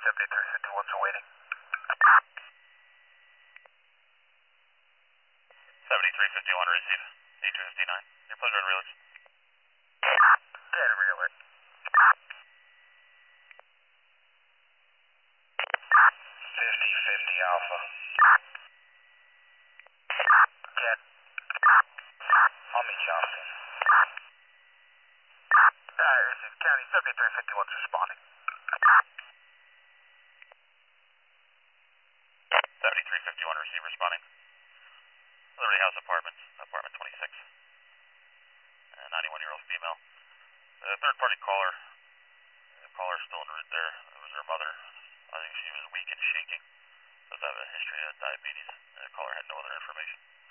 7351's awaiting. 7351 receive. 8259. Your pleasure and realist. Dead realist. 5050 Alpha. Dead. Homie Johnson. Receive County 7351's responding. 7351 receive responding. Liberty House Apartments, apartment 26. 91-year-old female. The third party caller. The caller's still en route there. It was her mother. I think she was weak and shaking. Does have a history of diabetes. The caller had no other information.